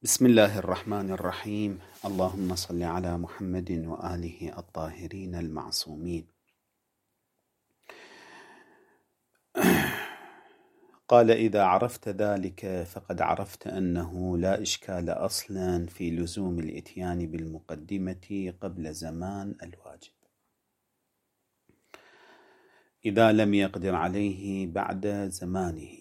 بسم الله الرحمن الرحيم. اللهم صل على محمد وآله الطاهرين المعصومين. قال: إذا عرفت ذلك فقد عرفت أنه لا إشكال أصلا في لزوم الإتيان بالمقدمة قبل زمان الواجب، إذا لم يقدر عليه بعد زمانه.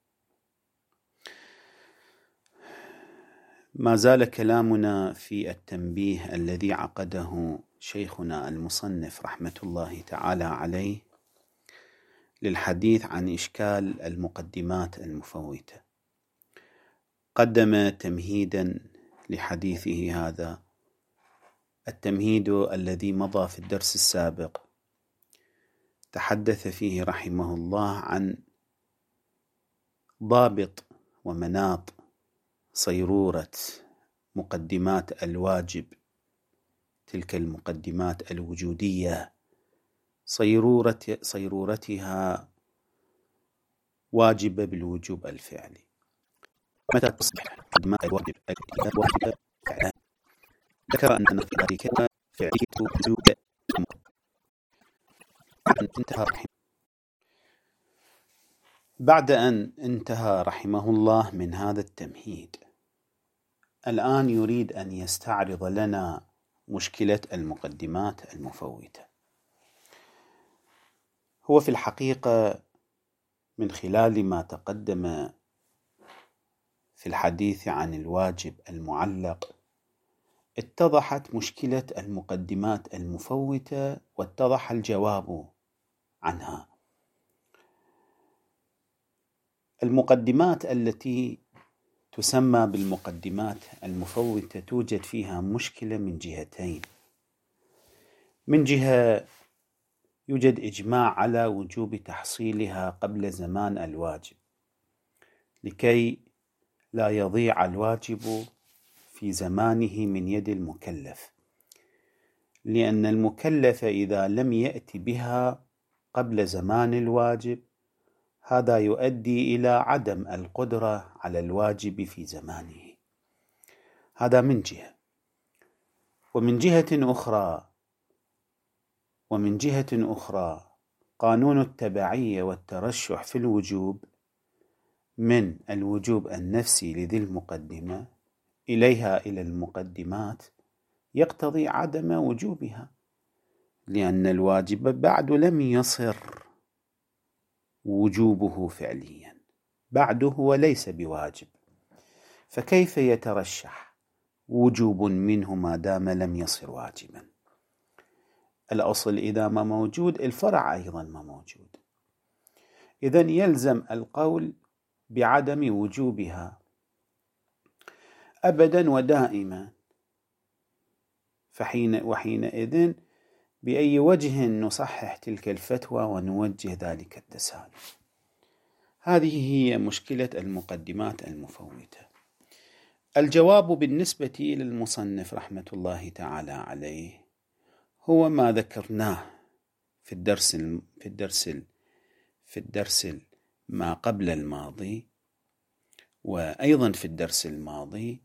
ما زال كلامنا في التنبيه الذي عقده شيخنا المصنف رحمة الله تعالى عليه للحديث عن إشكال المقدمات المفوتة. قدم تمهيدا لحديثه هذا، التمهيد الذي مضى في الدرس السابق تحدث فيه رحمه الله عن ضابط ومناط صيرورة مقدمات الواجب، تلك المقدمات الوجودية، صيرورتها واجبة بالوجوب الفعلي. متى تصبح مقدمات الواجب واجبة فعلا؟ ذكر أن ذلك فعلية وجوب بعد أن انتهى رحمه الله من هذا التمهيد، الآن يريد أن يستعرض لنا مشكلة المقدمات المفوتة. هو في الحقيقة من خلال ما تقدم في الحديث عن الواجب المعلق اتضحت مشكلة المقدمات المفوتة واتضح الجواب عنها. المقدمات التي تسمى بالمقدمات المفوتة توجد فيها مشكلة من جهتين. من جهة يوجد إجماع على وجوب تحصيلها قبل زمان الواجب لكي لا يضيع الواجب في زمانه من يد المكلف، لأن المكلف إذا لم يأتي بها قبل زمان الواجب هذا يؤدي إلى عدم القدرة على الواجب في زمانه. هذا من جهة. ومن جهة أخرى قانون التبعية والترشح في الوجوب من الوجوب النفسي لذي المقدمة إلى المقدمات يقتضي عدم وجوبها، لأن الواجب بعد لم يصر وجوبه فعليا، بعد هو ليس بواجب، فكيف يترشح وجوب منه ما دام لم يصر واجبا؟ الأصل إذا ما موجود الفرع أيضا ما موجود، إذن يلزم القول بعدم وجوبها أبدا ودائما. وحينئذ بأي وجه نصحح تلك الفتوى ونوجه ذلك التساؤل؟ هذه هي مشكلة المقدمات المفوتة. الجواب بالنسبة للمصنف رحمة الله تعالى عليه هو ما ذكرناه في الدرس ما قبل الماضي، وأيضا في الدرس الماضي،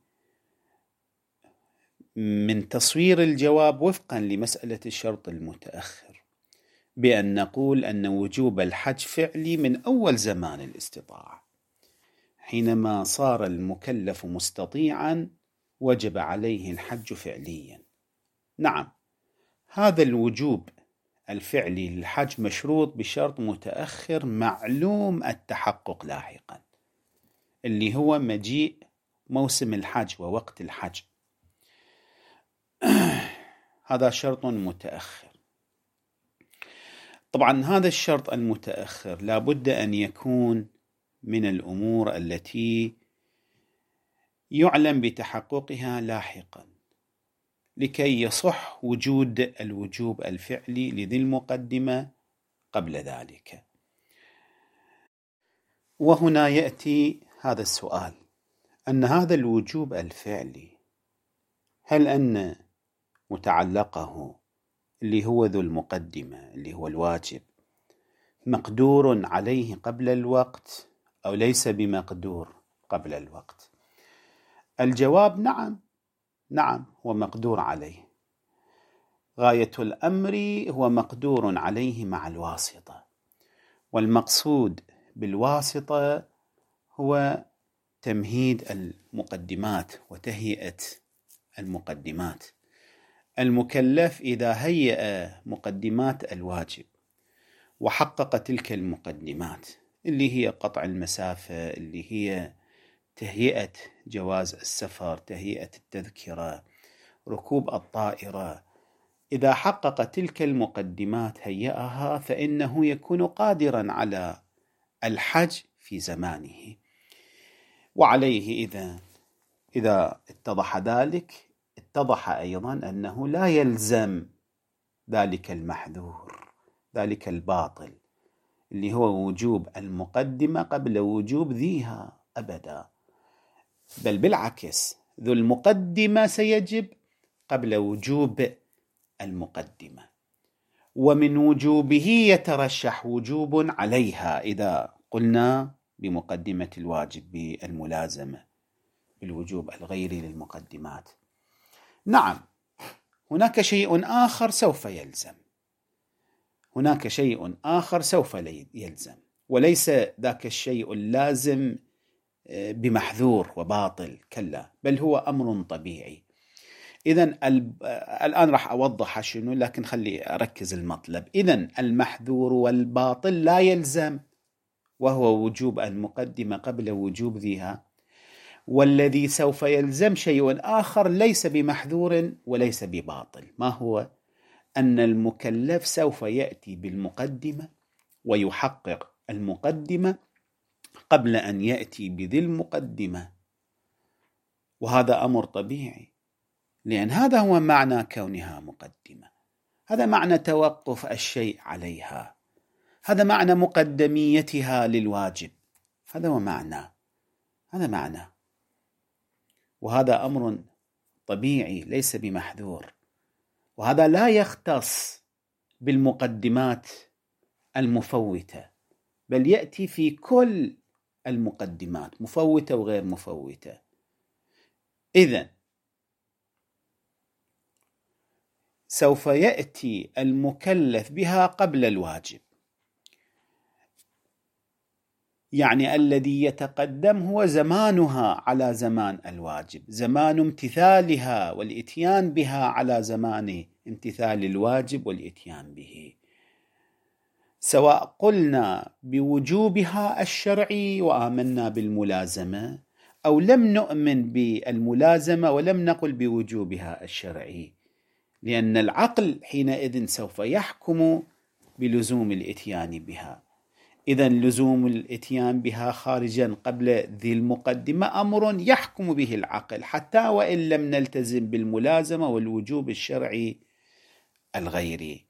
من تصوير الجواب وفقا لمسألة الشرط المتأخر، بأن نقول أن وجوب الحج فعلي من أول زمان الاستطاعة. حينما صار المكلف مستطيعا وجب عليه الحج فعليا. نعم، هذا الوجوب الفعلي للحج مشروط بشرط متأخر معلوم التحقق لاحقا، اللي هو مجيء موسم الحج ووقت الحج. هذا شرط متأخر. طبعا هذا الشرط المتأخر لابد أن يكون من الأمور التي يعلم بتحققها لاحقا لكي يصح وجود الوجوب الفعلي لذي المقدمة قبل ذلك. وهنا يأتي هذا السؤال، أن هذا الوجوب الفعلي هل أن متعلقه اللي هو ذو المقدمة اللي هو الواجب مقدور عليه قبل الوقت أو ليس بمقدور قبل الوقت؟ الجواب نعم هو مقدور عليه. غاية الأمر هو مقدور عليه مع الواسطة، والمقصود بالواسطة هو تمهيد المقدمات وتهيئة المقدمات. المكلف إذا هيأ مقدمات الواجب وحقق تلك المقدمات اللي هي قطع المسافة، اللي هي تهيئة جواز السفر، تهيئة التذكرة، ركوب الطائرة، إذا حقق تلك المقدمات هيئها فإنه يكون قادرا على الحج في زمانه. وعليه إذا اتضح ذلك، اتضح أيضا أنه لا يلزم ذلك المحذور، ذلك الباطل اللي هو وجوب المقدمة قبل وجوب ذيها أبدا، بل بالعكس ذو المقدمة سيجب قبل وجوب المقدمة، ومن وجوبه يترشح وجوب عليها إذا قلنا بمقدمة الواجب بالملازمة بالوجوب الغيري للمقدمات. نعم هناك شيء آخر سوف يلزم، هناك شيء آخر سوف يلزم، وليس ذاك الشيء اللازم بمحذور وباطل، كلا، بل هو أمر طبيعي. إذن الآن راح أوضح شنو، لكن خلي أركز المطلب. إذن المحذور والباطل لا يلزم، وهو وجوب المقدمة قبل وجوب ذيها، والذي سوف يلزم شيء آخر ليس بمحذور وليس بباطل. ما هو؟ أن المكلف سوف يأتي بالمقدمة ويحقق المقدمة قبل أن يأتي بذي المقدمة، وهذا أمر طبيعي، لأن هذا هو معنى كونها مقدمة، هذا معنى توقف الشيء عليها، هذا معنى مقدميتها للواجب، هذا هو معنى، وهذا أمر طبيعي ليس بمحذور. وهذا لا يختص بالمقدمات المفوتة، بل يأتي في كل المقدمات، مفوتة وغير مفوتة. إذن سوف يأتي المكلف بها قبل الواجب، يعني الذي يتقدم هو زمانها على زمان الواجب، زمان امتثالها والإتيان بها على زمان امتثال الواجب والإتيان به، سواء قلنا بوجوبها الشرعي وآمنا بالملازمة، أو لم نؤمن بالملازمة ولم نقل بوجوبها الشرعي، لأن العقل حينئذ سوف يحكم بلزوم الإتيان بها. إذن لزوم الإتيان بها خارجا قبل ذي المقدمة أمر يحكم به العقل، حتى وإن لم نلتزم بالملازمة والوجوب الشرعي الغيري.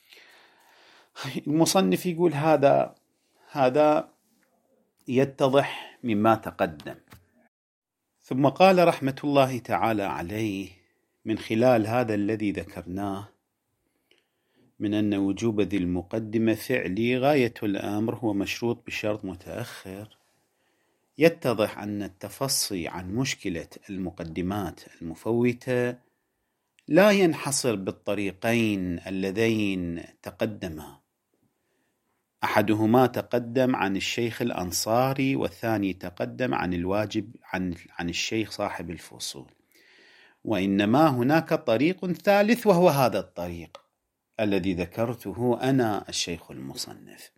المصنف يقول هذا يتضح مما تقدم. ثم قال رحمة الله تعالى عليه من خلال هذا الذي ذكرناه من أن وجوب ذي المقدمة فعلي، غاية الأمر هو مشروط بشرط متأخر، يتضح أن التفصي عن مشكلة المقدمات المفوتة لا ينحصر بالطريقين اللذين تقدما، أحدهما تقدم عن الشيخ الأنصاري، والثاني تقدم عن الواجب عن الشيخ صاحب الفصول، وإنما هناك طريق ثالث، وهو هذا الطريق الذي ذكرته أنا الشيخ المصنف.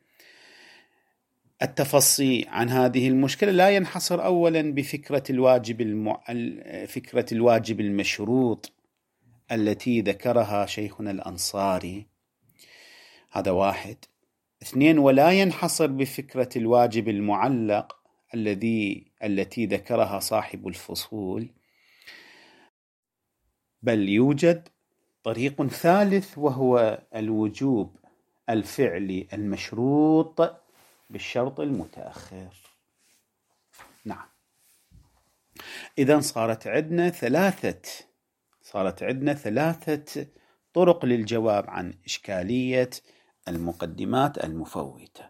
التفصي عن هذه المشكلة لا ينحصر أولا بفكرة فكرة الواجب المشروط التي ذكرها شيخنا الأنصاري، هذا واحد. اثنين، ولا ينحصر بفكرة الواجب المعلق التي ذكرها صاحب الفصول، بل يوجد طريق ثالث، وهو الوجوب الفعلي المشروط بالشرط المتأخر. نعم، إذن صارت عندنا ثلاثة طرق للجواب عن إشكالية المقدمات المفوتة،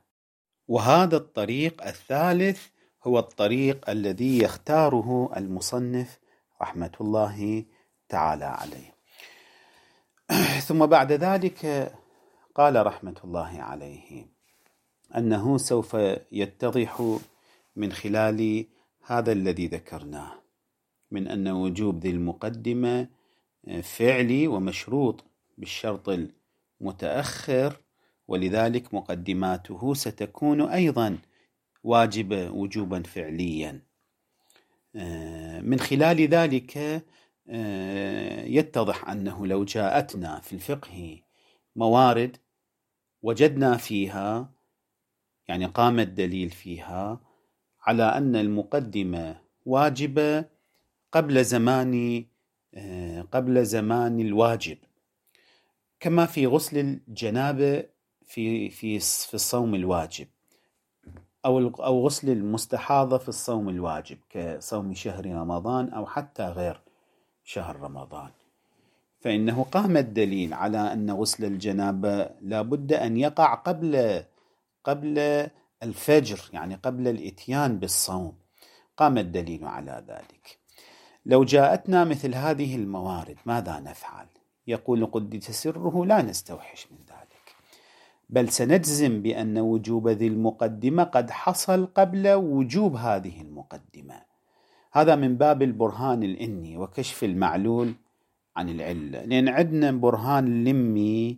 وهذا الطريق الثالث هو الطريق الذي يختاره المصنف رحمة الله تعالى عليه. ثم بعد ذلك قال رحمة الله عليه أنه سوف يتضح من خلال هذا الذي ذكرناه من أن وجوب ذي المقدمة فعلي ومشروط بالشرط المتأخر، ولذلك مقدماته ستكون أيضا واجبة وجوبا فعليا. من خلال ذلك يتضح أنه لو جاءتنا في الفقه موارد وجدنا فيها، يعني قام الدليل فيها على أن المقدمة واجبة قبل زمان الواجب، كما في غسل الجنابة في الصوم الواجب، أو غسل المستحاضة في الصوم الواجب كصوم شهر رمضان أو حتى غير شهر رمضان. فإنه قام الدليل على أن غسل الجنابة لابد أن يقع قبل الفجر، يعني قبل الإتيان بالصوم، قام الدليل على ذلك. لو جاءتنا مثل هذه الموارد ماذا نفعل؟ يقول قدس سره: لا نستوحش من ذلك، بل سنجزم بأن وجوب ذي المقدمة قد حصل قبل وجوب هذه المقدمة. هذا من باب البرهان الإني وكشف المعلول عن العلة، لأن عندنا برهان لمي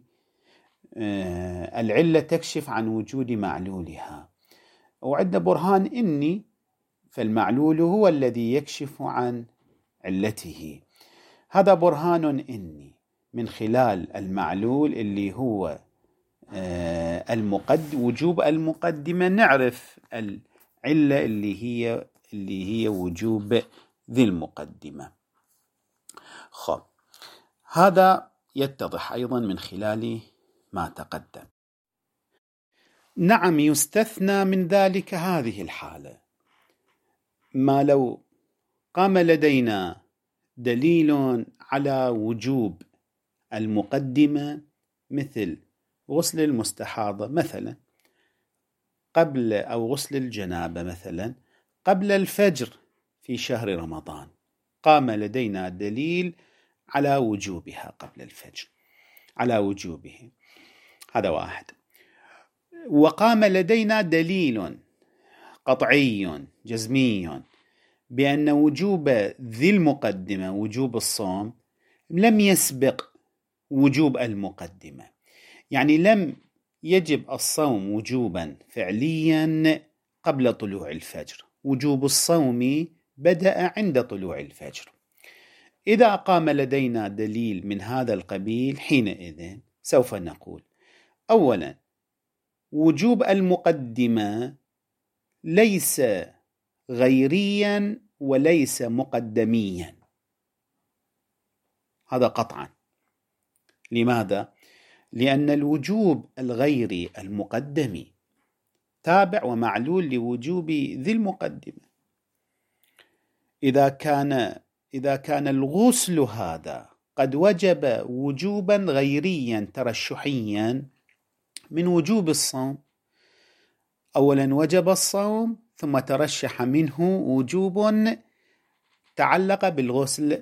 العلة تكشف عن وجود معلولها، وعندنا برهان إني فالمعلول هو الذي يكشف عن علته. هذا برهان إني من خلال المعلول اللي هو وجوب المقدمة نعرف العلة اللي هي وجوب ذي المقدمة. هذا يتضح أيضا من خلال ما تقدم. نعم، يستثنى من ذلك هذه الحالة: ما لو قام لدينا دليل على وجوب المقدمة مثل غسل المستحاضة مثلا أو غسل الجنابة مثلا قبل الفجر في شهر رمضان، قام لدينا دليل على وجوبها قبل الفجر، على وجوبه، هذا واحد. وقام لدينا دليل قطعي جزمي بأن وجوب ذي المقدمة، وجوب الصوم، لم يسبق وجوب المقدمة، يعني لم يجب الصوم وجوبا فعليا قبل طلوع الفجر، وجوب الصوم بدأ عند طلوع الفجر. إذا قام لدينا دليل من هذا القبيل حينئذ سوف نقول: أولا، وجوب المقدمة ليس غيريا وليس مقدميا، هذا قطعا. لماذا؟ لأن الوجوب الغيري المقدمي تابع ومعلول لوجوب ذي المقدمة. إذا كان الغسل هذا قد وجب وجوبا غيريا ترشحيا من وجوب الصوم، أولا وجب الصوم ثم ترشح منه وجوب تعلق بالغسل،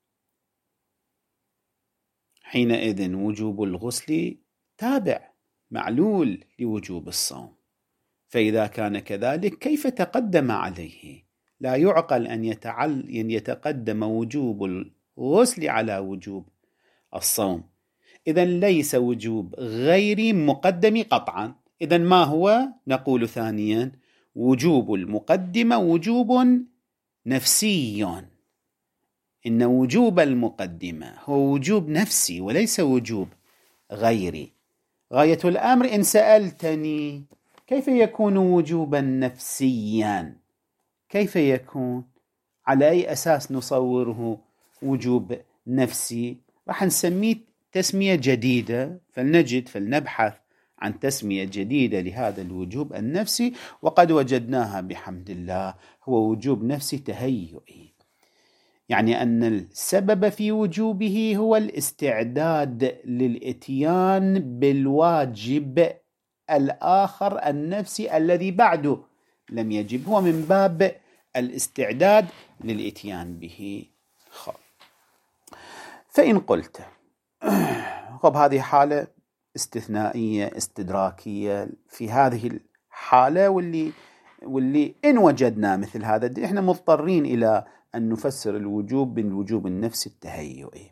حينئذ وجوب الغسل تابع معلول لوجوب الصوم. فإذا كان كذلك كيف تقدم عليه؟ لا يعقل أن يتقدم وجوب الغسل على وجوب الصوم. إذن ليس وجوب غير مقدم قطعا. إذن ما هو؟ نقول ثانيا: وجوب المقدمة وجوب نفسي. إن وجوب المقدمة هو وجوب نفسي وليس وجوب غيري. غاية الأمر إن سألتني كيف يكون وجوبا نفسيا؟ كيف يكون؟ على أي أساس نصوره وجوب نفسي؟ راح نسميه تسمية جديدة، فلنبحث عن تسمية جديدة لهذا الوجوب النفسي، وقد وجدناها بحمد الله، هو وجوب نفسي تهيئي، يعني أن السبب في وجوبه هو الاستعداد للإتيان بالواجب الآخر النفسي الذي بعده لم يجب، هو من باب الاستعداد للإتيان به. فإن قلت هذه حالة استثنائية استدراكية، في هذه الحالة واللي إن وجدنا مثل هذا إحنا مضطرين إلى أن نفسر الوجوب بالوجوب النفسي التهيئي.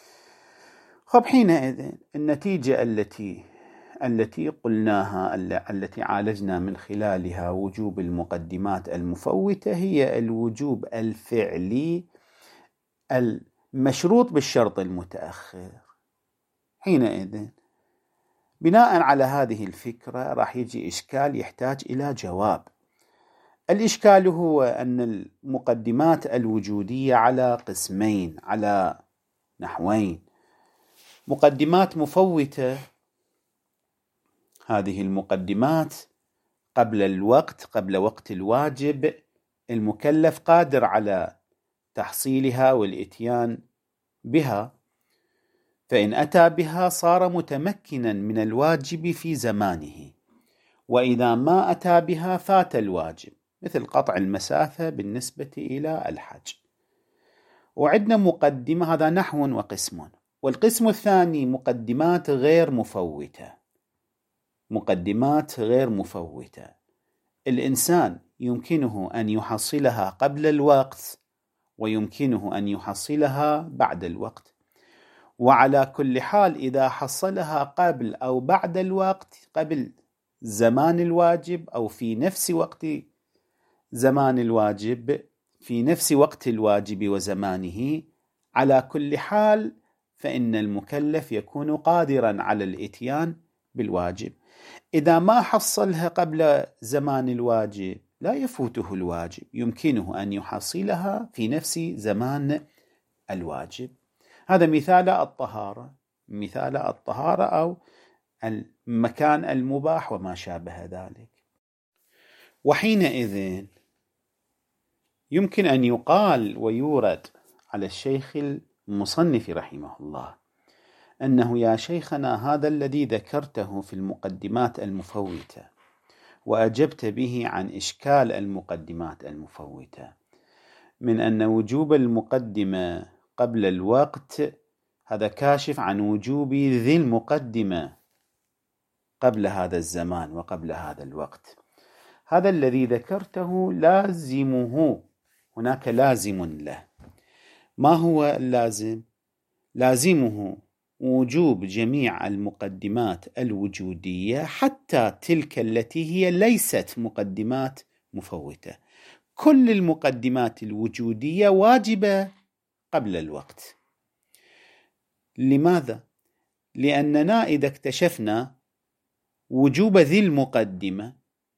حينئذ النتيجة التي قلناها، التي عالجنا من خلالها وجوب المقدمات المفوتة، هي الوجوب الفعلي المشروط بالشرط المتأخر. حينئذ بناء على هذه الفكرة راح يجي إشكال يحتاج إلى جواب. الإشكال هو أن المقدمات الوجودية على قسمين، على نحوين: مقدمات مفوتة، هذه المقدمات قبل الوقت، قبل وقت الواجب، المكلف قادر على تحصيلها والإتيان بها، فإن أتى بها صار متمكنا من الواجب في زمانه، وإذا ما أتى بها فات الواجب، مثل قطع المسافة بالنسبة إلى الحج. وعندنا مقدمة، هذا نحو وقسم. والقسم الثاني مقدمات غير مفوتة. مقدمات غير مفوتة الإنسان يمكنه أن يحصلها قبل الوقت ويمكنه أن يحصلها بعد الوقت، وعلى كل حال إذا حصلها قبل أو بعد الوقت، قبل زمان الواجب أو في نفس وقت زمان الواجب، في نفس وقت الواجب وزمانه، على كل حال فإن المكلف يكون قادرا على الإتيان بالواجب. إذا ما حصلها قبل زمان الواجب لا يفوته الواجب، يمكنه أن يحصلها في نفس زمان الواجب. هذا مثال الطهارة أو المكان المباح وما شابه ذلك. وحينئذ يمكن أن يقال ويورد على الشيخ المصنف رحمه الله أنه يا شيخنا هذا الذي ذكرته في المقدمات المفوتة وأجبت به عن إشكال المقدمات المفوتة من أن وجوب المقدمة قبل الوقت هذا كاشف عن وجوب ذي المقدمة قبل هذا الزمان وقبل هذا الوقت. هذا الذي ذكرته لازمه، هناك لازم له. ما هو اللازم؟ لازمه وجوب جميع المقدمات الوجودية حتى تلك التي هي ليست مقدمات مفوتة. كل المقدمات الوجودية واجبة قبل الوقت. لماذا؟ لأننا إذا اكتشفنا وجوب ذي المقدمة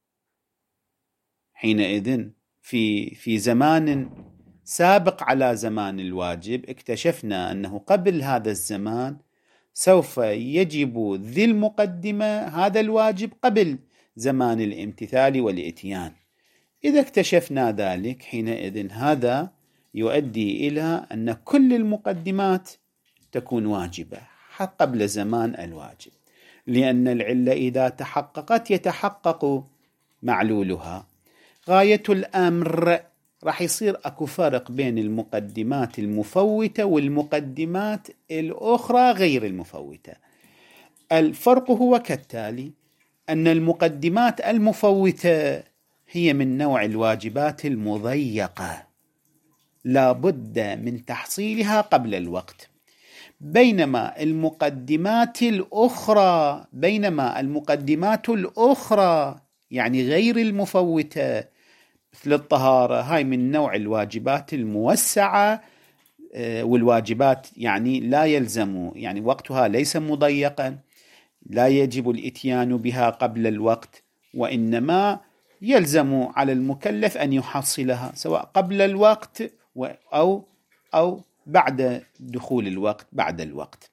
حينئذ في زمان سابق على زمان الواجب اكتشفنا أنه قبل هذا الزمان سوف يجب ذي المقدمة هذا الواجب قبل زمان الامتثال والإتيان. إذا اكتشفنا ذلك حينئذ هذا يؤدي إلى أن كل المقدمات تكون واجبة قبل زمان الواجب، لأن العلة إذا تحققت يتحقق معلولها. غاية الأمر راح يصير أكو فرق بين المقدمات المفوتة والمقدمات الأخرى غير المفوتة. الفرق هو كالتالي: أن المقدمات المفوتة هي من نوع الواجبات المضيقة لا بد من تحصيلها قبل الوقت، بينما المقدمات الأخرى يعني غير المفوتة مثل الطهارة، هاي من نوع الواجبات الموسعة، والواجبات يعني لا يلزم، يعني وقتها ليس مضيقا، لا يجب الإتيان بها قبل الوقت، وإنما يلزم على المكلف أن يحصلها سواء قبل الوقت أو بعد دخول الوقت، بعد الوقت.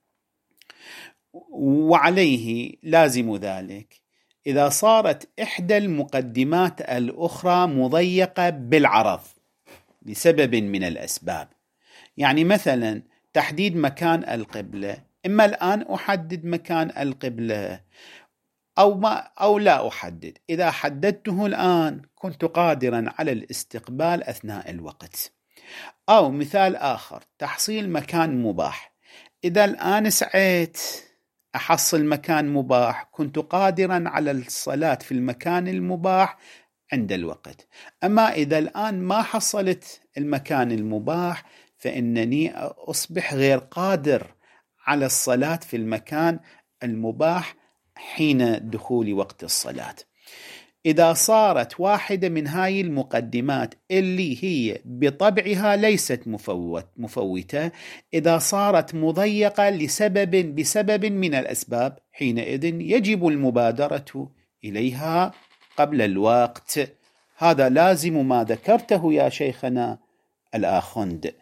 وعليه لازم ذلك إذا صارت إحدى المقدمات الأخرى مضيقة بالعرض لسبب من الأسباب. يعني مثلا تحديد مكان القبلة، إما الآن أحدد مكان القبلة أو لا أحدد. إذا حددته الآن كنت قادرا على الاستقبال أثناء الوقت، أو مثال آخر، تحصيل مكان مباح. إذا الآن سعيت أحصل مكان مباح، كنت قادرا على الصلاة في المكان المباح عند الوقت. أما إذا الآن ما حصلت المكان المباح، فإنني أصبح غير قادر على الصلاة في المكان المباح حين دخول وقت الصلاة. إذا صارت واحدة من هاي المقدمات اللي هي بطبعها ليست مفوتة، إذا صارت مضيقة بسبب من الأسباب، حينئذ يجب المبادرة إليها قبل الوقت. هذا لازم ما ذكرته يا شيخنا الآخوند،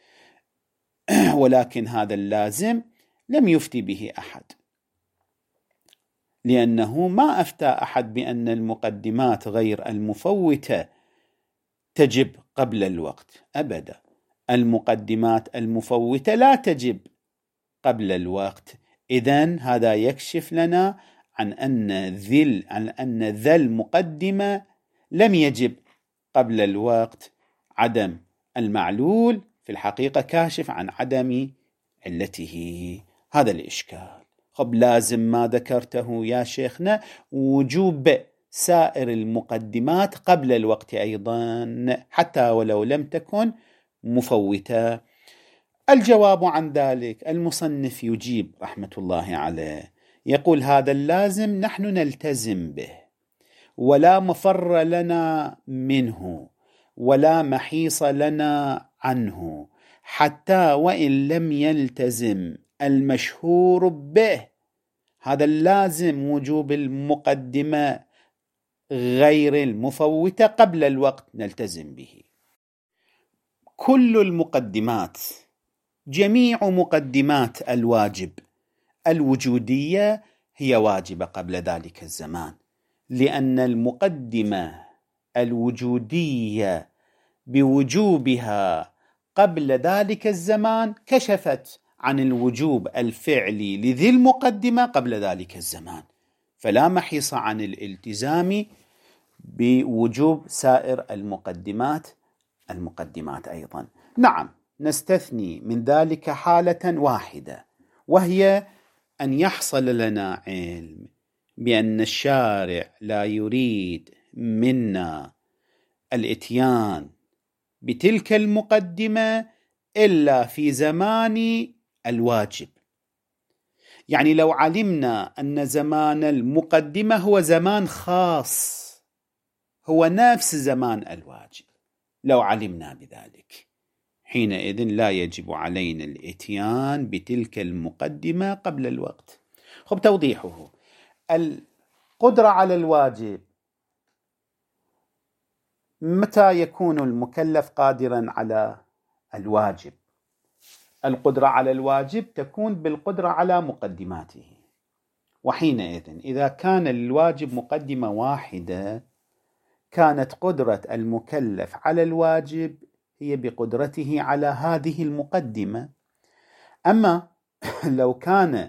ولكن هذا اللازم لم يفتي به أحد، لأنه ما أفتى أحد بأن المقدمات غير المفوتة تجب قبل الوقت أبدا. المقدمات المفوتة لا تجب قبل الوقت. إذن هذا يكشف لنا عن أن ذا المقدمة لم يجب قبل الوقت. عدم المعلول في الحقيقة كاشف عن عدم علته. هذا الإشكال. لازم ما ذكرته يا شيخنا وجوب سائر المقدمات قبل الوقت أيضا، حتى ولو لم تكن مفوتة. الجواب عن ذلك، المصنف يجيب رحمة الله عليه، يقول هذا اللازم نحن نلتزم به، ولا مفر لنا منه، ولا محيص لنا عنه، حتى وإن لم يلتزم المشهور به. هذا اللازم وجوب المقدمة غير المفوتة قبل الوقت نلتزم به. كل المقدمات، جميع مقدمات الواجب الوجودية هي واجبة قبل ذلك الزمان، لأن المقدمة الوجودية بوجوبها قبل ذلك الزمان كشفت عن الوجوب الفعلي لذي المقدمة قبل ذلك الزمان، فلا محيص عن الالتزام بوجوب سائر المقدمات أيضا. نعم، نستثني من ذلك حالة واحدة، وهي أن يحصل لنا علم بأن الشارع لا يريد منا الإتيان بتلك المقدمة إلا في زمان الواجب. يعني لو علمنا أن زمان المقدمة هو زمان خاص، هو نفس زمان الواجب، لو علمنا بذلك، حينئذ لا يجب علينا الإتيان بتلك المقدمة قبل الوقت. توضيحه، القدرة على الواجب، متى يكون المكلف قادرا على الواجب؟ القدرة على الواجب تكون بالقدرة على مقدماته، وحينئذ إذا كان للواجب مقدمة واحدة كانت قدرة المكلف على الواجب هي بقدرته على هذه المقدمة. أما لو كان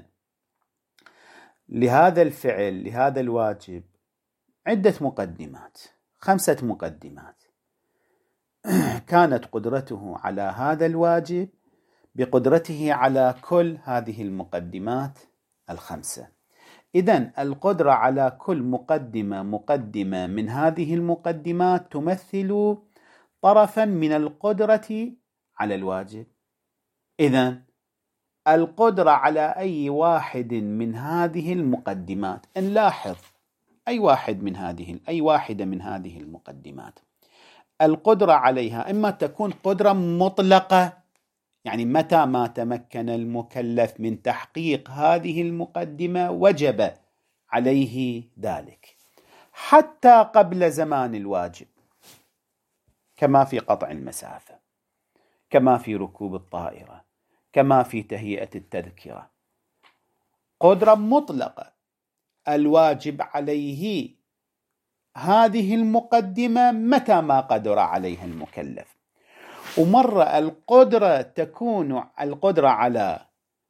لهذا الفعل، لهذا الواجب، عدة مقدمات، 5 مقدمات، كانت قدرته على هذا الواجب بقدرته على كل هذه المقدمات 5. إذن القدرة على كل مقدمة من هذه المقدمات تمثل طرفا من القدرة على الواجب. إذن القدرة على أي واحد من هذه المقدمات، نلاحظ أي واحدة من هذه المقدمات، القدرة عليها إما تكون قدرة مطلقة، يعني متى ما تمكن المكلف من تحقيق هذه المقدمة وجب عليه ذلك، حتى قبل زمان الواجب، كما في قطع المسافة، كما في ركوب الطائرة، كما في تهيئة التذكرة. قدرة مطلقة، الواجب عليه هذه المقدمة متى ما قدر عليها المكلف. ومرة القدرة تكون القدرة على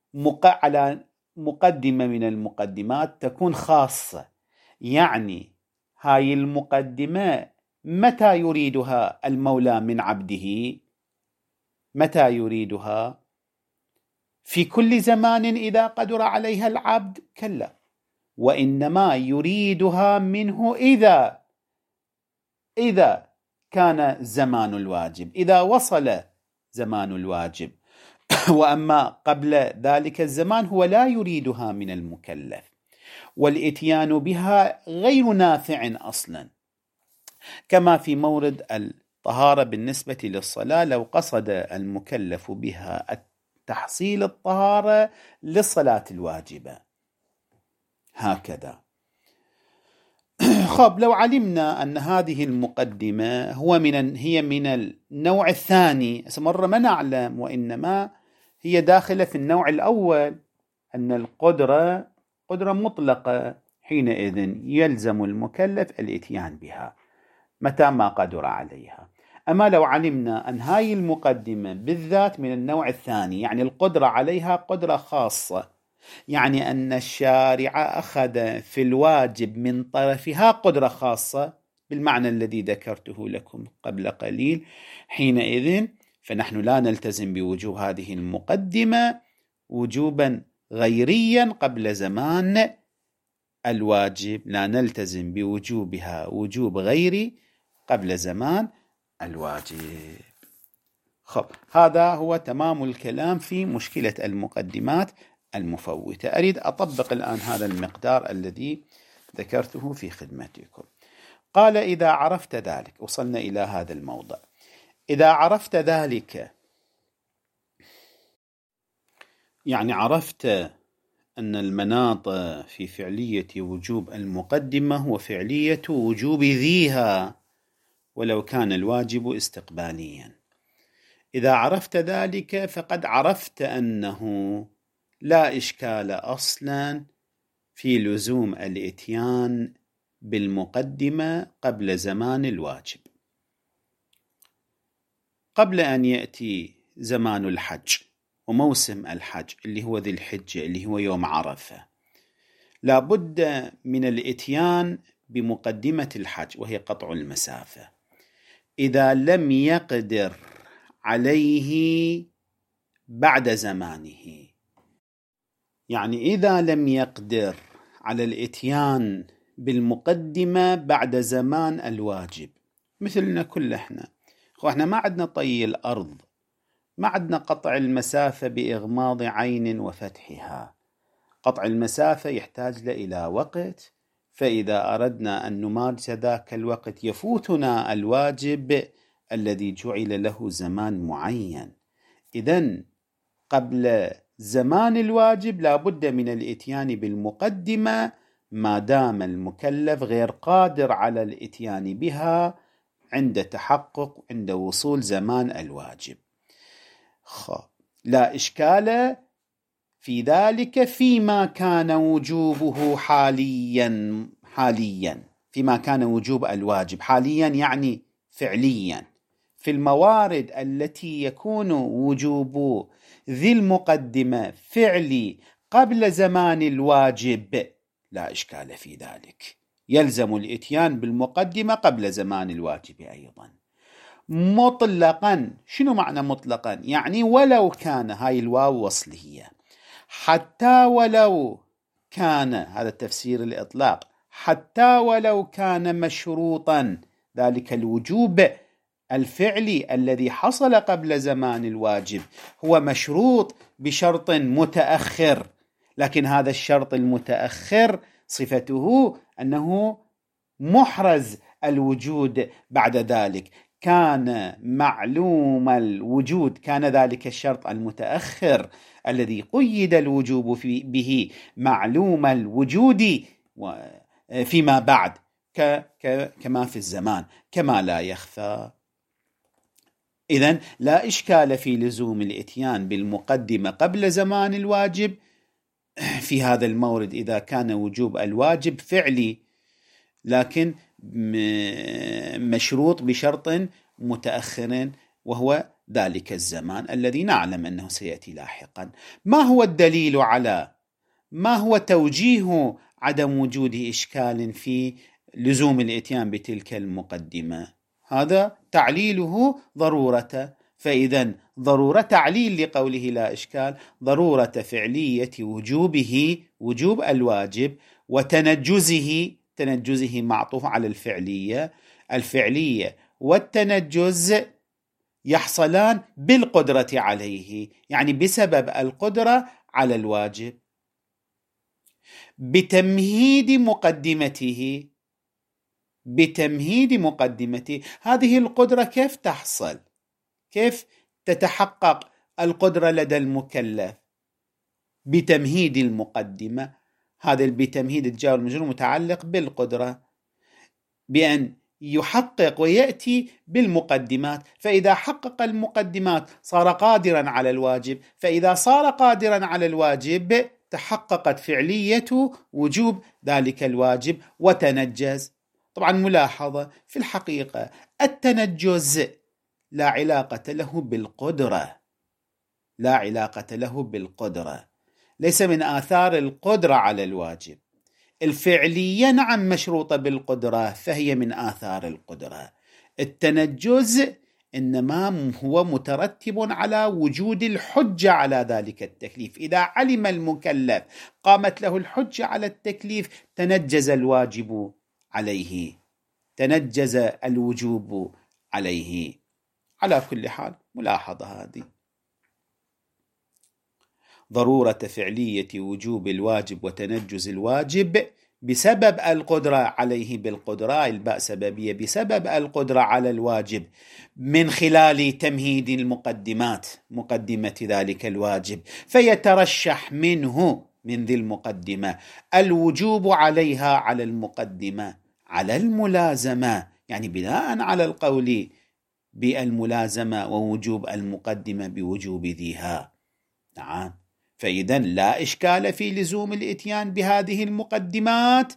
مقدمة من المقدمات تكون خاصة، يعني هاي المقدمة متى يريدها المولى من عبده؟ متى يريدها؟ في كل زمان إذا قدر عليها العبد؟ كلا، وإنما يريدها منه إذا كان زمان الواجب، إذا وصل زمان الواجب. وأما قبل ذلك الزمان هو لا يريدها من المكلف، والإتيان بها غير نافع أصلا، كما في مورد الطهارة بالنسبة للصلاة، لو قصد المكلف بها تحصيل الطهارة للصلاة الواجبة هكذا. خب، لو علمنا أن هذه المقدمة هي من النوع الثاني، مرة ما نعلم، وإنما هي داخلة في النوع الأول، أن القدرة قدرة مطلقة، حينئذ يلزم المكلف الإتيان بها متى ما قدر عليها. أما لو علمنا أن هاي المقدمة بالذات من النوع الثاني، يعني القدرة عليها قدرة خاصة، يعني أن الشارع أخذ في الواجب من طرفها قدرة خاصة بالمعنى الذي ذكرته لكم قبل قليل، حينئذ فنحن لا نلتزم بوجوب هذه المقدمة وجوبا غيريا قبل زمان الواجب، لا نلتزم بوجوبها وجوب غيري قبل زمان الواجب. خب، هذا هو تمام الكلام في مشكلة المقدمات المفوتة. أريد أطبق الآن هذا المقدار الذي ذكرته في خدمتكم. قال: إذا عرفت ذلك، وصلنا إلى هذا الموضع، إذا عرفت ذلك يعني عرفت أن المناط في فعلية وجوب المقدمة هو فعلية وجوب ذيها ولو كان الواجب استقباليا. إذا عرفت ذلك فقد عرفت أنه لا إشكال أصلا في لزوم الإتيان بالمقدمة قبل زمان الواجب. قبل أن يأتي زمان الحج وموسم الحج اللي هو ذي الحجة اللي هو يوم عرفة، لا بد من الإتيان بمقدمة الحج وهي قطع المسافة. إذا لم يقدر عليه بعد زمانه، يعني إذا لم يقدر على الإتيان بالمقدمة بعد زمان الواجب، مثلنا كل احنا ما عندنا طي الأرض، ما عندنا قطع المسافة بإغماض عين وفتحها. قطع المسافة يحتاج إلى وقت، فإذا أردنا أن نمارس ذاك الوقت يفوتنا الواجب الذي جعل له زمان معين. إذن قبل زمان الواجب لا بد من الإتيان بالمقدمة ما دام المكلف غير قادر على الإتيان بها عند تحقق عند وصول زمان الواجب. لا إشكال في ذلك فيما كان وجوبه حاليا، فيما كان وجوب الواجب حاليا يعني فعليا. في الموارد التي يكون وجوب ذي المقدمة فعلي قبل زمان الواجب لا إشكال في ذلك، يلزم الإتيان بالمقدمة قبل زمان الواجب أيضا مطلقا. شنو معنى مطلقا؟ يعني ولو كان، هاي الواو وصلية، حتى ولو كان، هذا تفسير الإطلاق، حتى ولو كان مشروطا ذلك الوجوب الفعلي الذي حصل قبل زمان الواجب هو مشروط بشرط متأخر، لكن هذا الشرط المتأخر صفته أنه محرز الوجود بعد ذلك، كان معلوم الوجود، كان ذلك الشرط المتأخر الذي قيد الوجوب به معلوم الوجود فيما بعد كما في الزمان كما لا يخفى. إذن لا إشكال في لزوم الإتيان بالمقدمة قبل زمان الواجب في هذا المورد إذا كان وجوب الواجب فعلي، لكن مشروط بشرط متأخر وهو ذلك الزمان الذي نعلم أنه سيأتي لاحقا. ما هو الدليل على، ما هو توجيه عدم وجود إشكال في لزوم الإتيان بتلك المقدمة؟ هذا تعليله ضرورة. فإذا ضرورة تعليل لقوله لا إشكال، ضرورة فعلية وجوبه، وجوب الواجب، تنجزه معطوف على الفعلية والتنجز يحصلان بالقدرة عليه، يعني بسبب القدرة على الواجب. بتمهيد مقدمته، هذه القدرة كيف تحصل؟ كيف تتحقق القدرة لدى المكلف؟ بتمهيد المقدمة. هذا بتمهيد الجار والمجرور متعلق بالقدرة، بأن يحقق ويأتي بالمقدمات، فإذا حقق المقدمات صار قادرا على الواجب، فإذا صار قادرا على الواجب تحققت فعلية وجوب ذلك الواجب وتنجز. طبعا ملاحظة في الحقيقة التنجز لا علاقة له بالقدرة، ليس من آثار القدرة على الواجب. الفعلية نعم مشروطة بالقدرة، فهي من آثار القدرة. التنجز إنما هو مترتب على وجود الحجة على ذلك التكليف. إذا علم المكلف قامت له الحجة على التكليف تنجز الواجب عليه، تنجز الوجوب عليه. على كل حال ملاحظة هذه ضرورة فعلية وجوب الواجب وتنجز الواجب بسبب القدرة عليه بالقدرة، الباء سببية، بسبب القدرة على الواجب من خلال تمهيد المقدمات، مقدمة ذلك الواجب، فيترشح منه من ذي المقدمة الوجوب عليها على المقدمة على الملازمة، يعني بناء على القول بالملازمة ووجوب المقدمة بوجوب ذيها. نعم، فإذن لا إشكال في لزوم الإتيان بهذه المقدمات،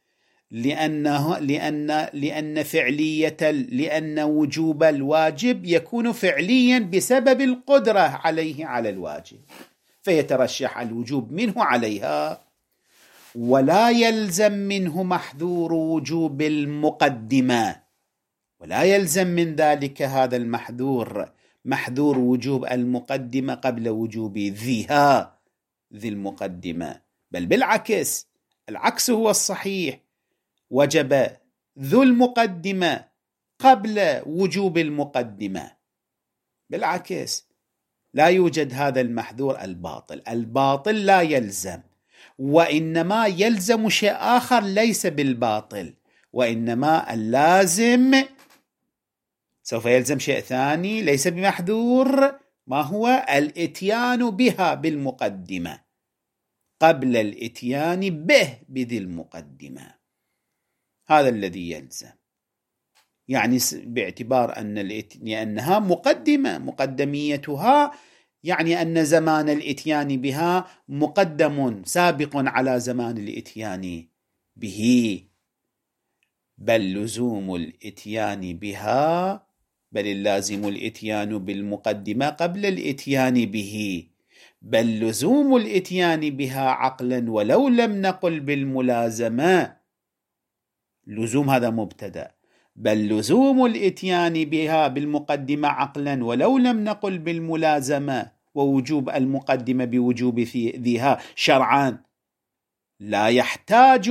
لأن وجوب الواجب يكون فعليا بسبب القدرة عليه على الواجب، فيترشح الوجوب منه عليها، ولا يلزم منه محذور وجوب المقدمة، ولا يلزم من ذلك هذا محذور وجوب المقدمة قبل وجوب ذي المقدمة، بل بالعكس، العكس هو الصحيح، وجب ذو المقدمة قبل وجوب المقدمة. بالعكس لا يوجد هذا المحذور الباطل لا يلزم، وإنما يلزم شيء آخر ليس بالباطل، وإنما اللازم سوف يلزم شيء ثاني ليس بمحذور، ما هو الاتيان بها بالمقدمة قبل الاتيان به بذي المقدمة، هذا الذي يلزم. يعني باعتبار لأنها مقدميتها، يعني أن زمان الاتيان بها مقدم سابق على زمان الاتيان به، بل لزوم الاتيان بها، بل اللازم الاتيان بالمقدمة قبل الاتيان به، بل لزوم الاتيان بها عقلا ولو لم نقل بالملازمة. لزوم هذا مبتدأ، بل لزوم الاتيان بها بالمقدمة عقلا ولو لم نقل بالملازمة، ووجوب المقدمة بوجوب ذيها شرعا لا يحتاج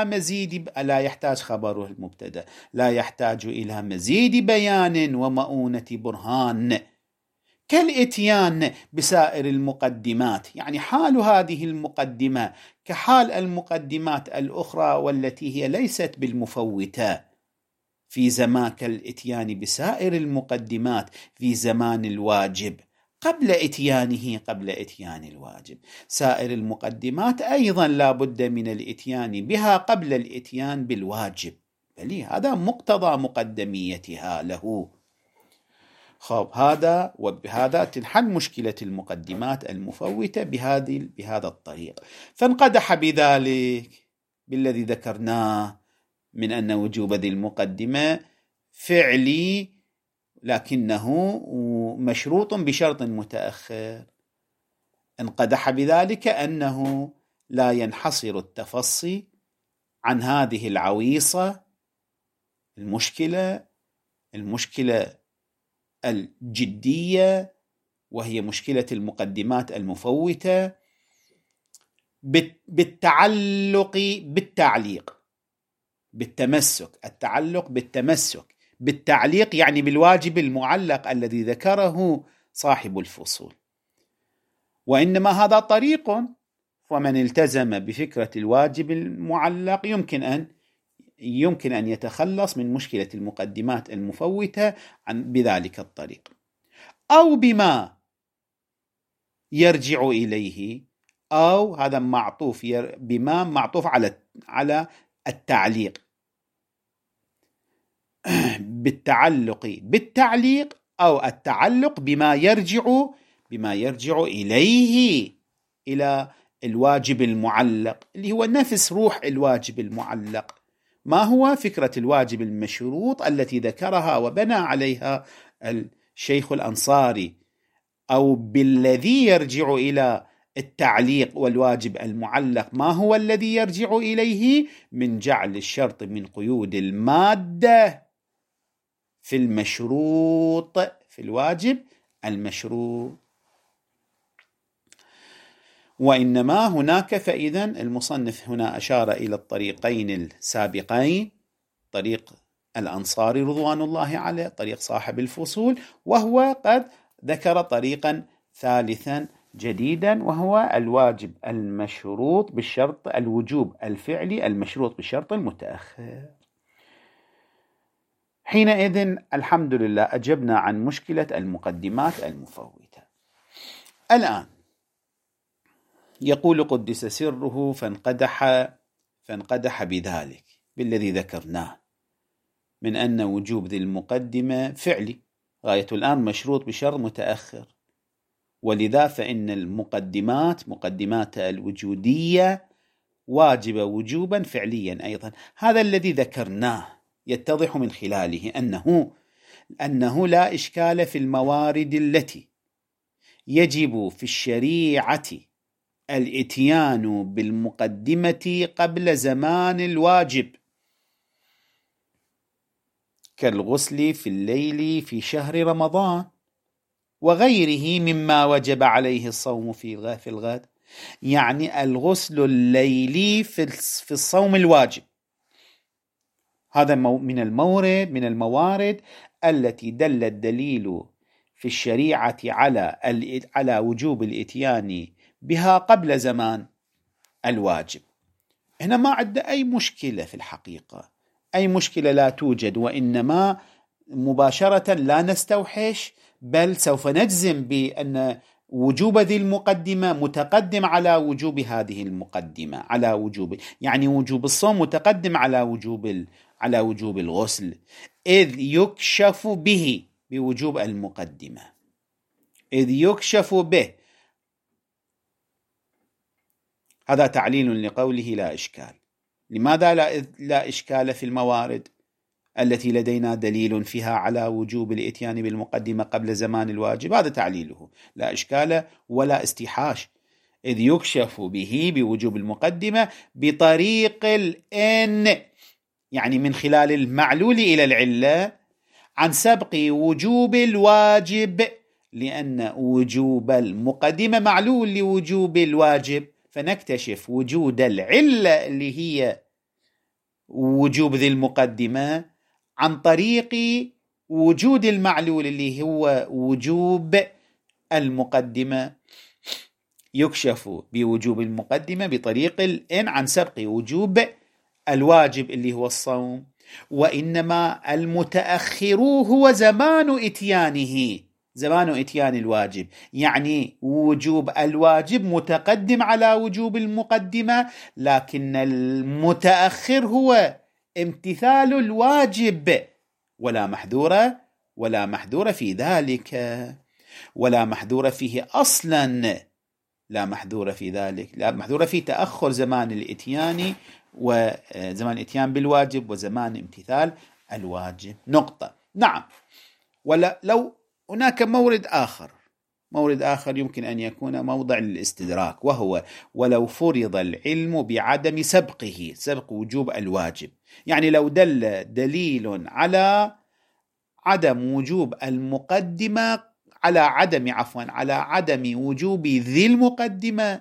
خبره المبتدأ، لا يحتاج إلى مزيد بيان ومؤونة برهان كالاتيان بسائر المقدمات، يعني حال هذه المقدمة كحال المقدمات الأخرى والتي هي ليست بالمفوتة في زمان، كالاتيان بسائر المقدمات في زمان الواجب قبل اتيان الواجب. سائر المقدمات أيضا لا بد من الاتيان بها قبل الاتيان بالواجب، بل هذا مقتضى مقدميتها له. وبهذا تنحل مشكلة المقدمات المفوتة بهذا الطريق. فانقدح بذلك بالذي ذكرناه من أن وجوب ذي المقدمة فعلي، لكنه مشروط بشرط متأخر. انقدح بذلك أنه لا ينحصر التفصي عن هذه العويصة، المشكلة الجدية وهي مشكلة المقدمات المفوتة بالتعلق بالتعليق، بالتمسك، التعلق بالتمسك بالتعليق يعني بالواجب المعلق الذي ذكره صاحب الفصول. وإنما هذا طريق، ومن التزم بفكرة الواجب المعلق يمكن أن يتخلص من مشكلة المقدمات المفوتة بذلك الطريق، أو بما يرجع إليه، أو هذا معطوف بما معطوف على التعليق، بالتعلق بالتعليق أو التعلق بما يرجع إليه، إلى الواجب المعلق اللي هو نفس روح الواجب المعلق. ما هو فكرة الواجب المشروط التي ذكرها وبنى عليها الشيخ الأنصاري، أو بالذي يرجع إلى التعليق والواجب المعلق. ما هو الذي يرجع إليه؟ من جعل الشرط من قيود المادة في المشروط، في الواجب المشروط. وإنما هناك، فإذا المصنف هنا أشار إلى الطريقين السابقين، طريق الأنصاري رضوان الله عليه، طريق صاحب الفصول، وهو قد ذكر طريقا ثالثا جديدا، وهو الواجب المشروط بالشرط، الوجوب الفعلي المشروط بالشرط المتأخر. حينئذ الحمد لله أجبنا عن مشكلة المقدمات المفوتة. الآن يقول قدس سره: فانقدح بذلك، بالذي ذكرناه من أن وجوب ذي المقدمة فعلي، غاية الآن مشروط بشرط متأخر، ولذا فإن مقدمات الوجودية واجبة وجوبا فعليا أيضا. هذا الذي ذكرناه يتضح من خلاله أنه لا إشكال في الموارد التي يجب في الشريعة الإتيان بالمقدمة قبل زمان الواجب، كالغسل في الليل في شهر رمضان، وغيره مما وجب عليه الصوم في الغد. يعني الغسل الليلي في الصوم الواجب، هذا من الموارد التي دل الدليل في الشريعة على وجوب الإتيان بها قبل زمان الواجب. هنا ما عندنا أي مشكلة في الحقيقة، أي مشكلة لا توجد، وإنما مباشرة لا نستوحش، بل سوف نجزم بأن وجوب ذي المقدمة متقدم على وجوب هذه المقدمة، على وجوب، يعني وجوب الصوم متقدم على وجوب الغسل، إذ يكشف به بوجوب المقدمة، إذ يكشف به. هذا تعليل لقوله لا إشكال. لماذا لا إشكال في الموارد التي لدينا دليل فيها على وجوب الإتيان بالمقدمة قبل زمان الواجب؟ هذا تعليله، لا إشكال ولا استحاش، إذ يكشف به بوجوب المقدمة بطريق الإن، يعني من خلال المعلول إلى العلة، عن سبق وجوب الواجب، لأن وجوب المقدمة معلول لوجوب الواجب، فنكتشف وجود العلة اللي هي وجوب ذي المقدمة عن طريق وجود المعلول اللي هو وجوب المقدمة. يكشف بوجوب المقدمة بطريق الإن عن سبق وجوب الواجب اللي هو الصوم. وإنما المتأخر هو زمان إتيان الواجب، يعني وجوب الواجب متقدم على وجوب المقدمة، لكن المتأخر هو امتثال الواجب، ولا محذور في ذلك، ولا محذور فيه أصلا، لا محذور في ذلك، لا محذور في تأخر زمان الإتيان وزمان الإتيان بالواجب وزمان امتثال الواجب. نقطة. نعم. لو هناك مورد آخر يمكن أن يكون موضع للاستدراك، وهو ولو فرض العلم بعدم سبق وجوب الواجب، يعني لو دل دليل على عدم وجوب المقدمة على عدم وجوب ذي المقدمة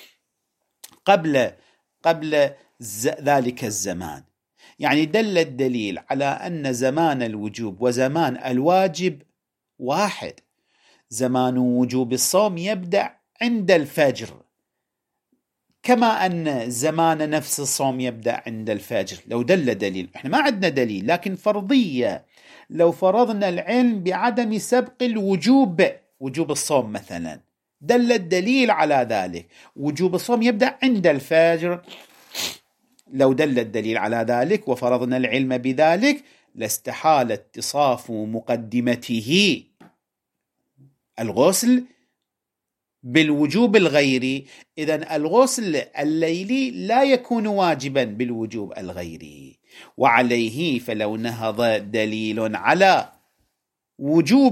قبل ذلك الزمان. يعني دل الدليل على أن زمان الوجوب وزمان الواجب واحد. زمان وجوب الصوم يبدأ عند الفجر، كما أن زمان نفس الصوم يبدأ عند الفجر. لو دل دليل، احنا ما عندنا دليل، لكن فرضية. لو فرضنا العلم بعدم سبق الوجوب، وجوب الصوم مثلا، دل الدليل على ذلك، وجوب الصوم يبدأ عند الفجر. لو دل الدليل على ذلك وفرضنا العلم بذلك لاستحال اتصاف مقدمته الغسل بالوجوب الغيري. إذن الغسل الليلي لا يكون واجبا بالوجوب الغيري، وعليه فلو نهض دليل على وجوب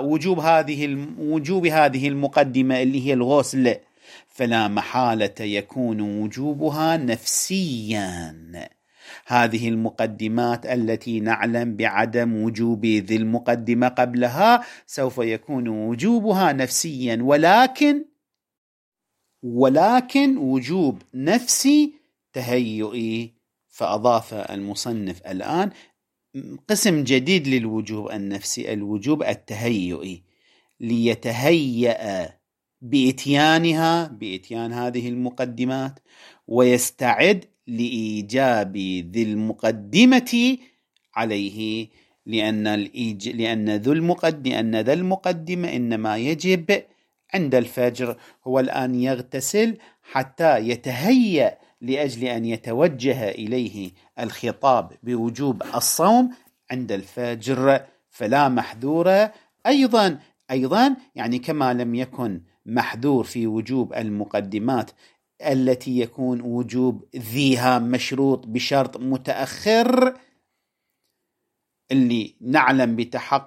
هذه المقدمة اللي هي الغسل، فلا محالة يكون وجوبها نفسيا. هذه المقدمات التي نعلم بعدم وجوب ذي المقدمة قبلها سوف يكون وجوبها نفسيا، ولكن وجوب نفسي تهيئي. فأضاف المصنف الآن قسم جديد للوجوب النفسي، الوجوب التهيئي، ليتهيأ بإتيان هذه المقدمات ويستعد لإيجاب ذي المقدمة عليه، لأن ذا المقدمة إنما يجب عند الفجر. هو الآن يغتسل حتى يتهيأ لأجل أن يتوجه إليه الخطاب بوجوب الصوم عند الفجر، فلا محذور أيضا يعني كما لم يكن محذور في وجوب المقدمات التي يكون وجوب ذيها مشروط بشرط متأخر اللي نعلم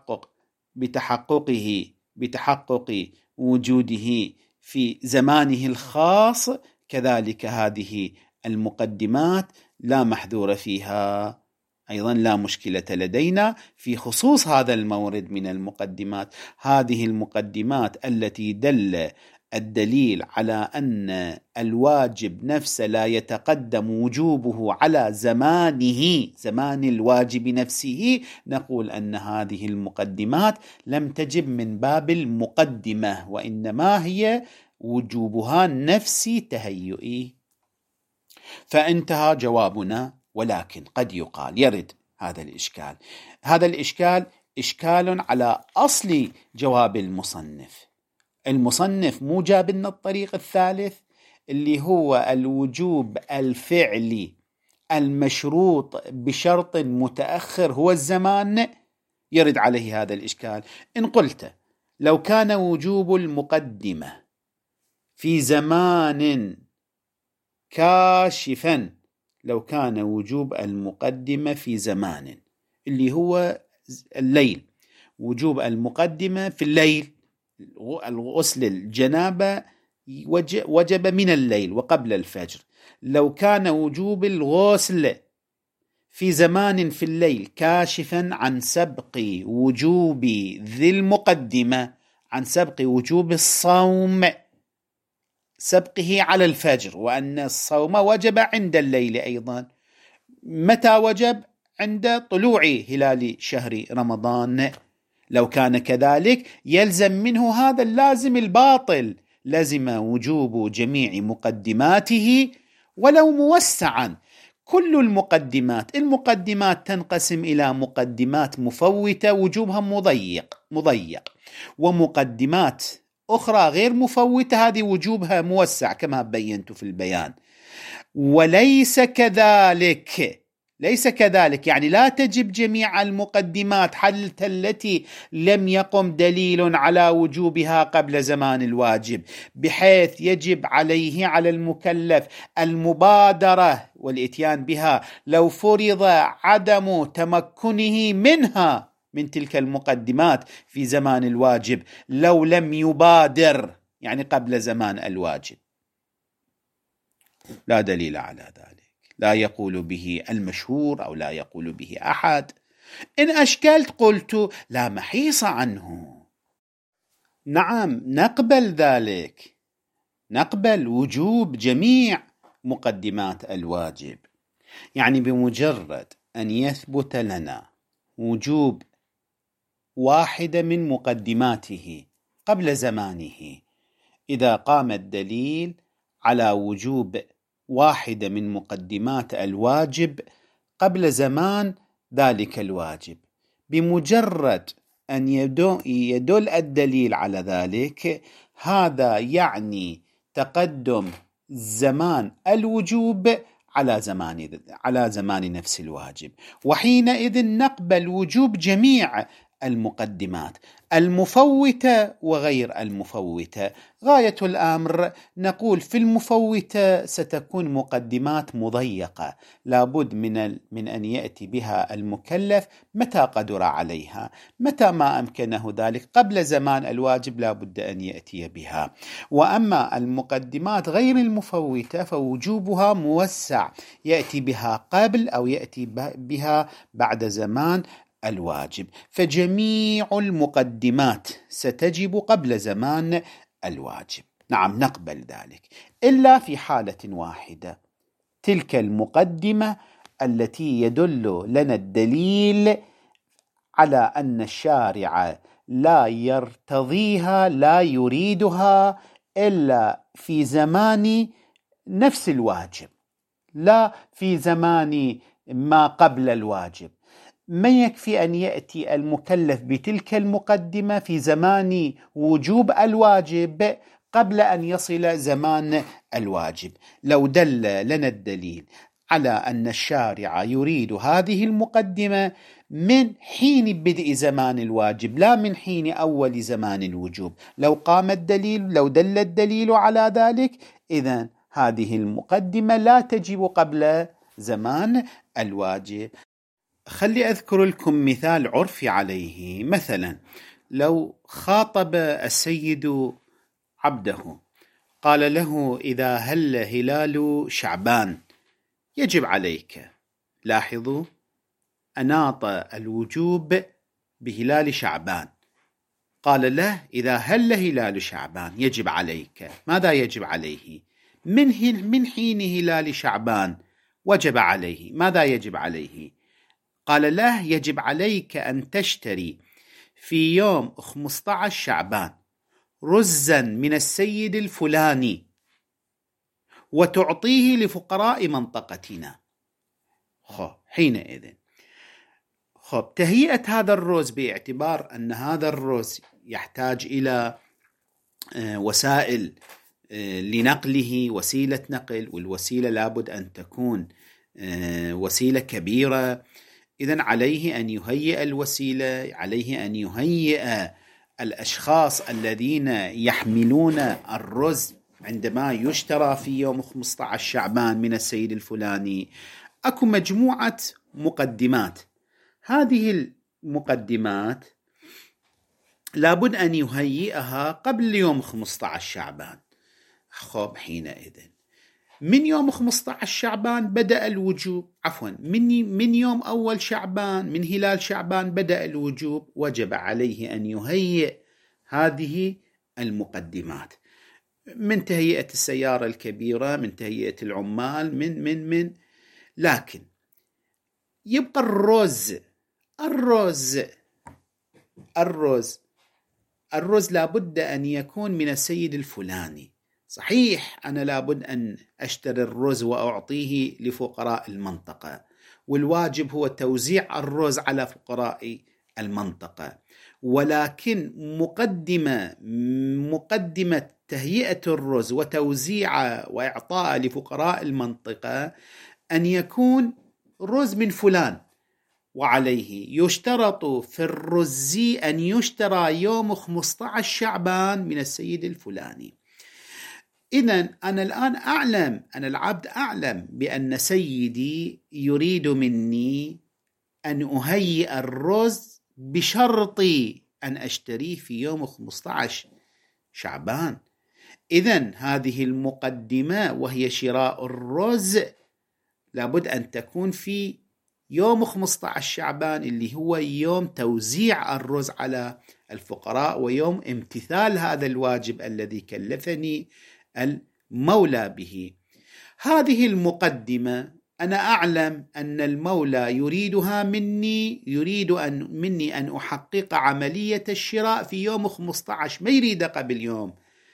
بتحقق وجوده في زمانه الخاص، كذلك هذه المقدمات لا محذور فيها. أيضا لا مشكلة لدينا في خصوص هذا المورد من المقدمات. هذه المقدمات التي دل الدليل على أن الواجب نفسه لا يتقدم وجوبه على زمان الواجب نفسه، نقول أن هذه المقدمات لم تجب من باب المقدمة، وإنما هي وجوبها نفسي تهيئي. فانتهى جوابنا. ولكن قد يقال، يرد هذا الإشكال إشكال على أصل جواب المصنف مو جاب لنا الطريق الثالث اللي هو الوجوب الفعلي المشروط بشرط متأخر هو الزمان. يرد عليه هذا الإشكال. إن قلت لو كان وجوب المقدمة في زمان كاشفا، لو كان وجوب المقدمة في زمان اللي هو الليل، وجوب المقدمة في الليل، الغسل الجنابة وجب من الليل وقبل الفجر. لو كان وجوب الغسل في زمان في الليل كاشفا عن سبق وجوب ذي المقدمة، عن سبق وجوب الصوم، سبقه على الفجر، وأن الصوم وجب عند الليل أيضا. متى وجب؟ عند طلوع هلال شهر رمضان. لو كان كذلك يلزم منه هذا اللازم الباطل، لزم وجوب جميع مقدماته ولو موسعا. كل المقدمات تنقسم إلى مقدمات مفوتة وجوبها مضيق، ومقدمات أخرى غير مفوتة هذه وجوبها موسع كما بينت في البيان. وليس كذلك، يعني لا تجب جميع المقدمات حتى التي لم يقم دليل على وجوبها قبل زمان الواجب، بحيث يجب على المكلف المبادرة والإتيان بها لو فرض عدم تمكنه منها، من تلك المقدمات في زمان الواجب، لو لم يبادر يعني قبل زمان الواجب. لا دليل على ذلك، لا يقول به المشهور أو لا يقول به أحد. إن أشكلت قلت لا محيص عنه. نعم، نقبل ذلك، نقبل وجوب جميع مقدمات الواجب. يعني بمجرد أن يثبت لنا وجوب واحدة من مقدماته قبل زمانه، إذا قام الدليل على وجوب واحدة من مقدمات الواجب قبل زمان ذلك الواجب، بمجرد أن يدل الدليل على ذلك، هذا يعني تقدم زمان الوجوب على زمان نفس الواجب، وحينئذ نقبل وجوب جميع المقدمات المفوتة وغير المفوتة. غاية الأمر نقول في المفوتة ستكون مقدمات مضيقة، لابد من أن يأتي بها المكلف متى قدر عليها، متى ما أمكنه ذلك قبل زمان الواجب لابد أن يأتي بها. وأما المقدمات غير المفوتة فوجوبها موسع، يأتي بها قبل أو يأتي بها بعد زمان الواجب، فجميع المقدمات ستجب قبل زمان الواجب. نعم، نقبل ذلك، إلا في حالة واحدة، تلك المقدمة التي يدل لنا الدليل على أن الشارع لا يرتضيها، لا يريدها إلا في زمان نفس الواجب، لا في زمان ما قبل الواجب. ما يكفي أن يأتي المكلف بتلك المقدمة في زمان وجوب الواجب قبل أن يصل زمان الواجب. لو دل لنا الدليل على أن الشارع يريد هذه المقدمة من حين بدء زمان الواجب لا من حين أول زمان الوجوب، لو دل الدليل على ذلك، إذن هذه المقدمة لا تجب قبل زمان الواجب. خلي أذكر لكم مثال عرفي عليه. مثلا لو خاطب السيد عبده قال له: إذا هل هلال شعبان يجب عليك. لاحظوا، أناط الوجوب بهلال شعبان، قال له: إذا هل هلال شعبان يجب عليك. ماذا يجب عليه؟ من حين هلال شعبان وجب عليه. ماذا يجب عليه؟ قال له: يجب عليك أن تشتري في يوم 15 شعبان رزا من السيد الفلاني وتعطيه لفقراء منطقتنا. حينئذ تهيئة هذا الرز، باعتبار أن هذا الرز يحتاج إلى وسائل لنقله، وسيلة نقل، والوسيلة لابد أن تكون وسيلة كبيرة، إذن عليه أن يهيئ الوسيلة، عليه أن يهيئ الأشخاص الذين يحملون الرز عندما يشترى في يوم 15 شعبان من السيد الفلاني. أكو مجموعة مقدمات، هذه المقدمات لابد أن يهيئها قبل يوم 15 شعبان. حينئذ من يوم 15 شعبان بدأ الوجوب، من يوم أول شعبان، من هلال شعبان بدأ الوجوب، وجب عليه أن يهيئ هذه المقدمات، من تهيئة السيارة الكبيرة، من تهيئة العمال، من لكن يبقى الرز لابد أن يكون من السيد الفلاني. صحيح أنا لابد أن أشتري الرز وأعطيه لفقراء المنطقة، والواجب هو توزيع الرز على فقراء المنطقة، ولكن مقدمة تهيئة الرز وتوزيعه وإعطاءه لفقراء المنطقة أن يكون رز من فلان، وعليه يشترط في الرز أن يشترى يوم 15 شعبان من السيد الفلاني. إذن أنا الآن أعلم، أنا العبد أعلم بأن سيدي يريد مني أن أهيئ الرز بشرط أن أشتريه في يوم 15 شعبان. إذن هذه المقدمة وهي شراء الرز لابد أن تكون في يوم 15 شعبان اللي هو يوم توزيع الرز على الفقراء ويوم امتثال هذا الواجب الذي كلفني المولى به. هذه المقدمة أنا أعلم أن المولى يريدها مني، يريد مني أن أحقق عملية الشراء في يوم 15، ما يريد قبل يوم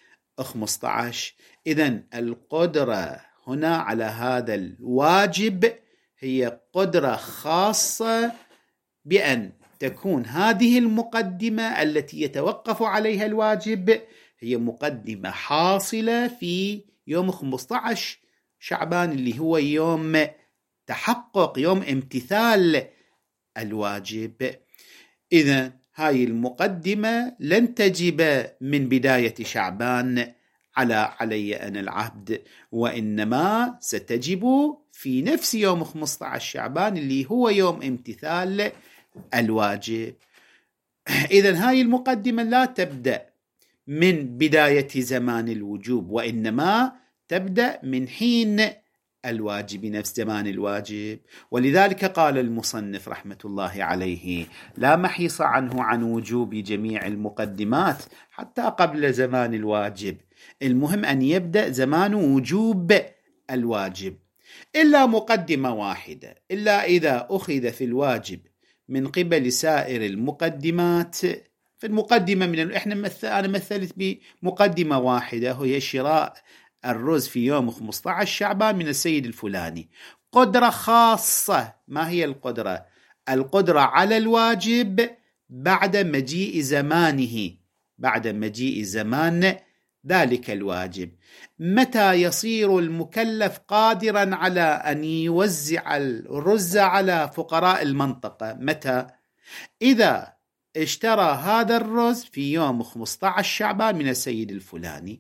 15. إذن القدرة هنا على هذا الواجب هي قدرة خاصة بأن تكون هذه المقدمة التي يتوقف عليها الواجب هي مقدمة حاصلة في يوم 15 شعبان، اللي هو يوم تحقق، يوم امتثال الواجب. إذن هاي المقدمة لن تجب من بداية شعبان علي أنا العبد، وإنما ستجب في نفس يوم 15 شعبان اللي هو يوم امتثال الواجب. إذن هاي المقدمة لا تبدأ من بداية زمان الوجوب، وإنما تبدأ من حين الواجب، نفس زمان الواجب. ولذلك قال المصنف رحمة الله عليه: لا محيص عنه عن وجوب جميع المقدمات حتى قبل زمان الواجب، المهم أن يبدأ زمان وجوب الواجب، إلا مقدمة واحدة، إلا إذا أخذ في الواجب من قبل سائر المقدمات. في المقدمة أنا مثلت بمقدمة واحدة، هي شراء الرز في يوم 15 شعبان من السيد الفلاني، قدرة خاصة. ما هي القدرة؟ القدرة على الواجب بعد مجيء زمانه، بعد مجيء زمان ذلك الواجب. متى يصير المكلف قادرا على أن يوزع الرز على فقراء المنطقة؟ متى؟ إذا اشترى هذا الرز في يوم 15 شعبان من السيد الفلاني.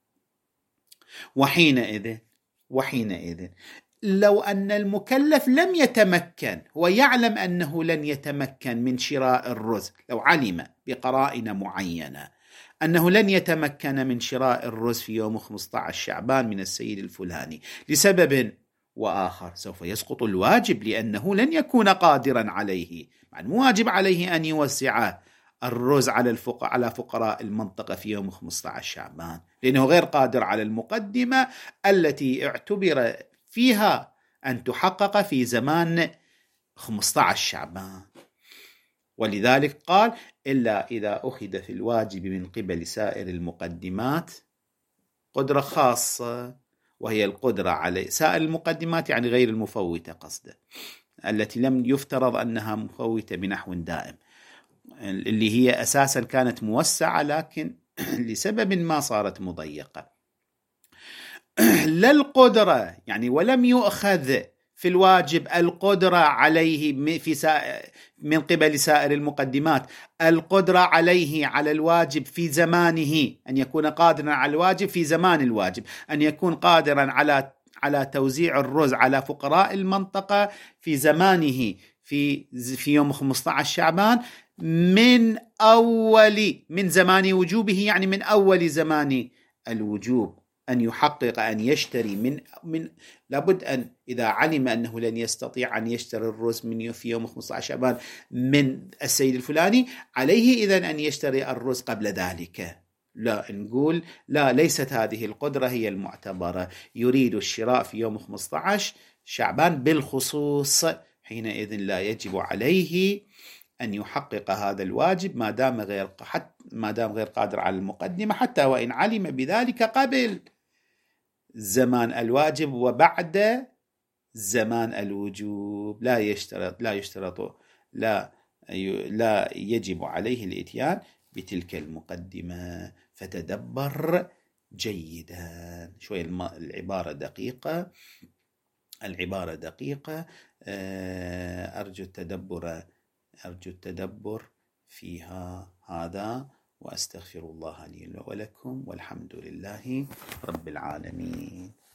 وحينئذ لو أن المكلف لم يتمكن، ويعلم أنه لن يتمكن من شراء الرز، لو علم بقرائن معينة أنه لن يتمكن من شراء الرز في يوم 15 شعبان من السيد الفلاني لسبب وآخر، سوف يسقط الواجب، لأنه لن يكون قادرا عليه. يعني مو واجب عليه أن يوزع الرز على فقراء المنطقة في يوم 15 شعبان، لأنه غير قادر على المقدمة التي اعتبر فيها أن تحقق في زمان 15 شعبان. ولذلك قال: إلا إذا أخذ في الواجب من قبل سائر المقدمات قدرة خاصة، وهي القدرة على سائر المقدمات، يعني غير المفوتة قصده، التي لم يفترض أنها مفوتة بنحو دائم، اللي هي أساسا كانت موسعة لكن لسبب ما صارت مضيقة. لا القدرة، يعني ولم يؤخذ في الواجب القدرة عليه من قبل سائر المقدمات، القدرة عليه على الواجب في زمانه، أن يكون قادرا على الواجب في زمان الواجب، أن يكون قادرا على توزيع الرز على فقراء المنطقة في زمانه في يوم 15 شعبان من زمان وجوبه، يعني من أول زمان الوجوب، أن يحقق أن يشتري من لابد أن إذا علم أنه لن يستطيع أن يشتري الرز في يوم 15 شعبان من السيد الفلاني، عليه إذن أن يشتري الرز قبل ذلك. لا، نقول لا، ليست هذه القدرة هي المعتبرة، يريد الشراء في يوم 15 شعبان بالخصوص، حينئذ لا يجب عليه أن يحقق هذا الواجب ما دام غير قادر على المقدمة، حتى وإن علم بذلك قبل زمان الواجب وبعد زمان الوجوب. لا يجب عليه الإتيان بتلك المقدمة. فتدبر جيدا. شوية العبارة دقيقة، أرجو التدبر فيها هذا، وأستغفر الله لي ولكم، والحمد لله رب العالمين.